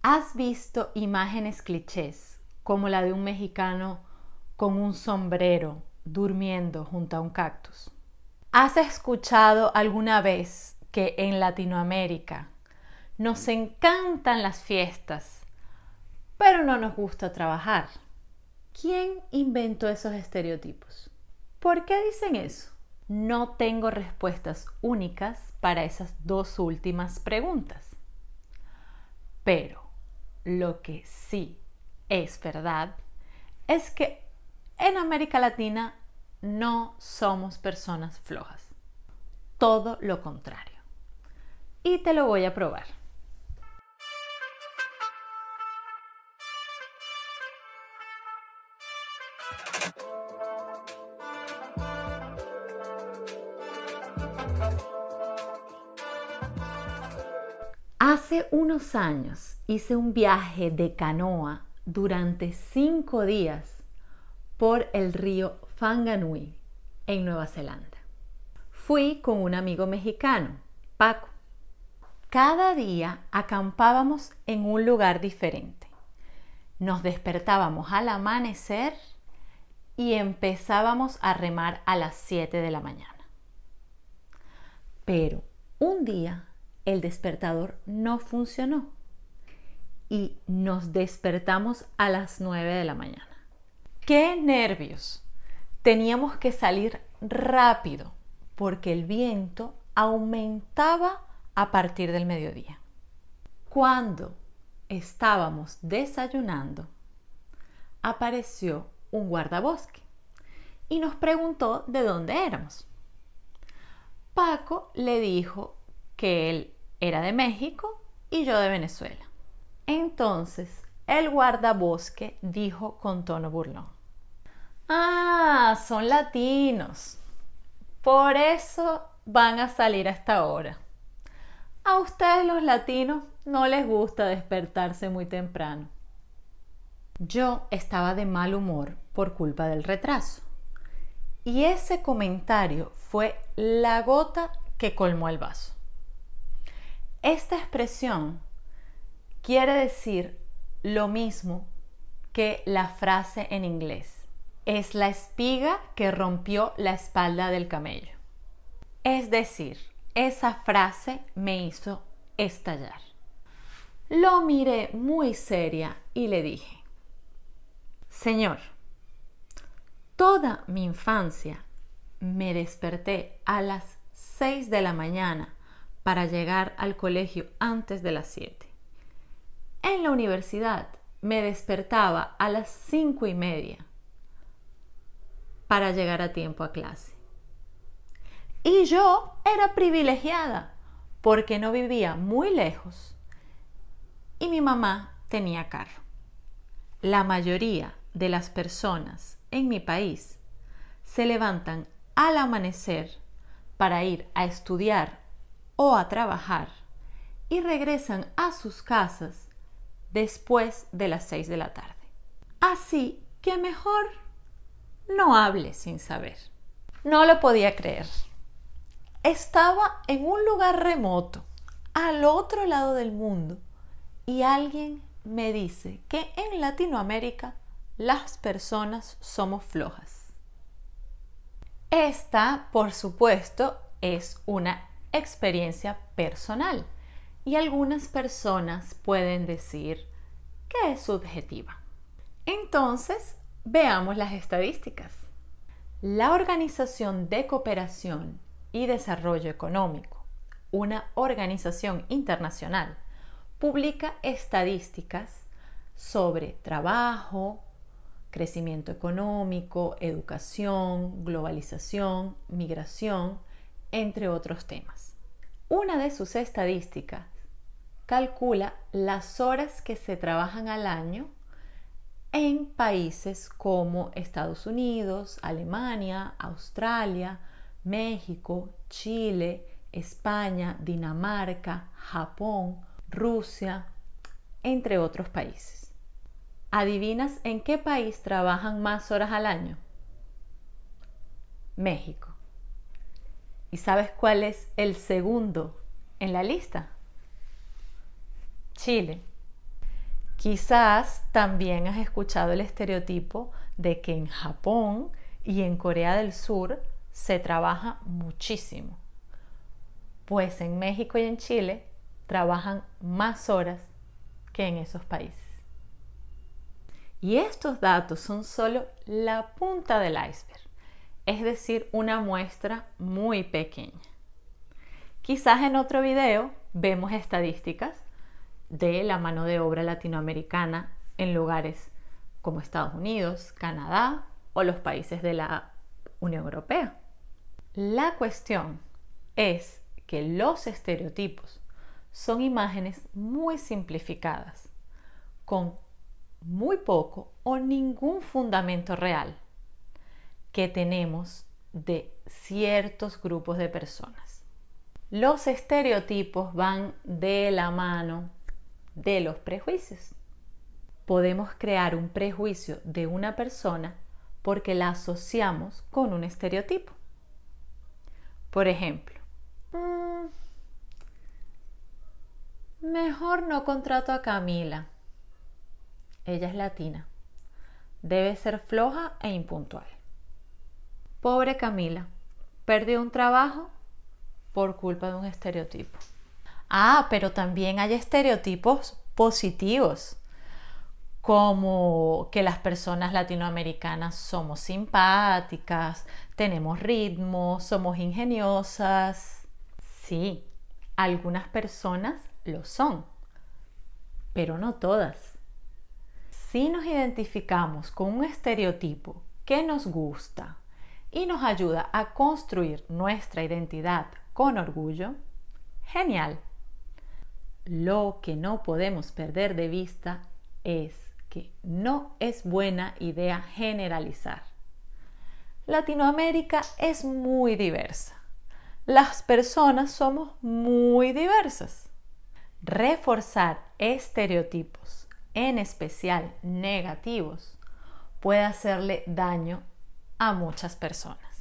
¿Has visto imágenes clichés como la de un mexicano con un sombrero durmiendo junto a un cactus? ¿Has escuchado alguna vez que en Latinoamérica nos encantan las fiestas, pero no nos gusta trabajar? ¿Quién inventó esos estereotipos? ¿Por qué dicen eso? No tengo respuestas únicas para esas dos últimas preguntas. Pero lo que sí es verdad es que en América Latina no somos personas flojas. Todo lo contrario. Y te lo voy a probar. Hace unos años hice un viaje de canoa durante 5 días por el río Whanganui en Nueva Zelanda. Fui con un amigo mexicano, Paco. Cada día acampábamos en un lugar diferente. Nos despertábamos al amanecer y empezábamos a remar a las 7 de la mañana. Pero un día el despertador no funcionó y nos despertamos a las 9 de la mañana. ¡Qué nervios! Teníamos que salir rápido porque el viento aumentaba a partir del mediodía. Cuando estábamos desayunando, apareció un guardabosque y nos preguntó de dónde éramos. Paco le dijo que él era de México y yo de Venezuela. Entonces el guardabosque dijo con tono burlón: "Ah, son latinos. Por eso van a salir a esta hora. A ustedes los latinos no les gusta despertarse muy temprano". Yo estaba de mal humor por culpa del retraso. Y ese comentario fue la gota que colmó el vaso. Esta expresión quiere decir lo mismo que la frase en inglés: es la espiga que rompió la espalda del camello. Es decir, esa frase me hizo estallar. Lo miré muy seria y le dije: "Señor, toda mi infancia me desperté a las 6 de la mañana para llegar al colegio antes de las 7. En la universidad me despertaba a las 5:30 para llegar a tiempo a clase. Y yo era privilegiada porque no vivía muy lejos y mi mamá tenía carro. La mayoría de las personas en mi país se levantan al amanecer para ir a estudiar o a trabajar y regresan a sus casas después de las 6 de la tarde. Así que mejor no hable sin saber". No lo podía creer. Estaba en un lugar remoto, al otro lado del mundo, y alguien me dice que en Latinoamérica las personas somos flojas. Esta, por supuesto, es una experiencia personal y algunas personas pueden decir que es subjetiva. Entonces, veamos las estadísticas. La Organización de Cooperación y Desarrollo Económico, una organización internacional, publica estadísticas sobre trabajo, crecimiento económico, educación, globalización, migración, entre otros temas. Una de sus estadísticas calcula las horas que se trabajan al año en países como Estados Unidos, Alemania, Australia, México, Chile, España, Dinamarca, Japón, Rusia, entre otros países. ¿Adivinas en qué país trabajan más horas al año? México. ¿Y sabes cuál es el segundo en la lista? Chile. Quizás también has escuchado el estereotipo de que en Japón y en Corea del Sur se trabaja muchísimo. Pues en México y en Chile trabajan más horas que en esos países. Y estos datos son solo la punta del iceberg, es decir, una muestra muy pequeña. Quizás en otro video vemos estadísticas de la mano de obra latinoamericana en lugares como Estados Unidos, Canadá o los países de la Unión Europea. La cuestión es que los estereotipos son imágenes muy simplificadas, con muy poco o ningún fundamento real que tenemos de ciertos grupos de personas. Los estereotipos van de la mano de los prejuicios. Podemos crear un prejuicio de una persona porque la asociamos con un estereotipo. Por ejemplo, mejor no contrato a Camila. Ella es latina. Debe ser floja e impuntual. Pobre Camila, perdió un trabajo por culpa de un estereotipo. Pero también hay estereotipos positivos, como que las personas latinoamericanas somos simpáticas, tenemos ritmo, somos ingeniosas. Sí, algunas personas lo son, pero no todas. Si nos identificamos con un estereotipo que nos gusta y nos ayuda a construir nuestra identidad con orgullo, genial. Lo que no podemos perder de vista es que no es buena idea generalizar. Latinoamérica es muy diversa. Las personas somos muy diversas. Reforzar estereotipos, en especial negativos, puede hacerle daño a muchas personas.